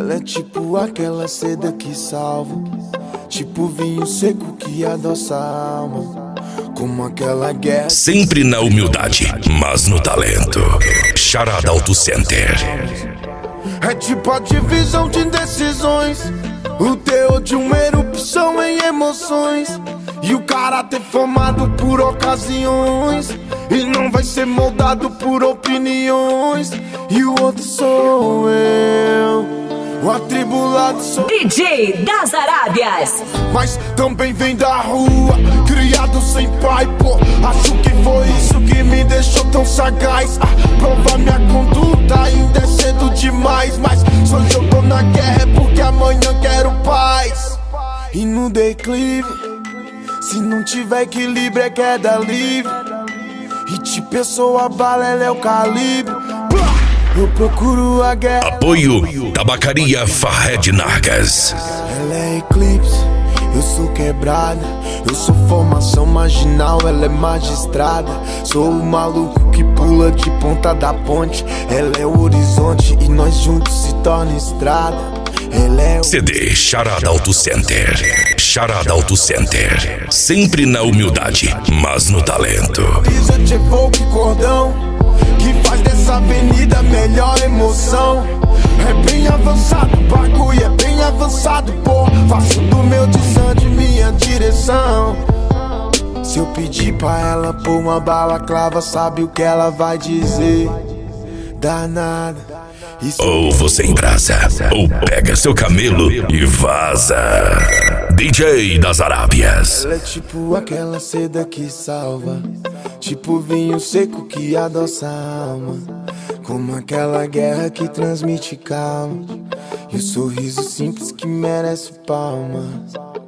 Ela é tipo aquela seda que salva, tipo vinho seco que adoça a alma, como aquela guerra. Sempre na humildade, mas no talento. Charada Auto Center. É tipo a divisão de decisões, o teor de uma erupção em emoções, e o caráter formado por ocasiões, e não vai ser moldado por opiniões. E o outro sou eu, o atribulado sou DJ das Arábias. mas também vem da rua, criado sem pai, pô. Acho que foi isso que me deixou tão sagaz. Provar minha conduta ainda é cedo demais, mas se hoje eu tô na guerra é porque amanhã quero paz. E no declive, se não tiver equilíbrio é queda livre, e de pessoa bala ela é o calibre. Eu procuro a guerra. Apoio Tabacaria Fahed Nargas. Ela é eclipse, eu sou quebrada. Eu sou formação marginal, ela é magistrada. Sou o maluco que pula de ponta da ponte. Ela é o horizonte e nós juntos se torna estrada. Ela é o CD Charada Auto Center. Charada Auto Center. Sempre na humildade, mas no talento. brisa de evoque cordão, que faz dessa avenida a melhor emoção. É bem avançado, o bagulho é bem avançado, pô. Faço do meu desande minha direção. Se eu pedir pra ela pôr uma balaclava, sabe o que ela vai dizer? Danada. Ou você embrasa, ou pega seu camelo e vaza. DJ das Arábias. Ela é tipo aquela seda que salva, tipo vinho seco que adoça a alma, como aquela guerra que transmite calma, e o sorriso simples que merece palmas.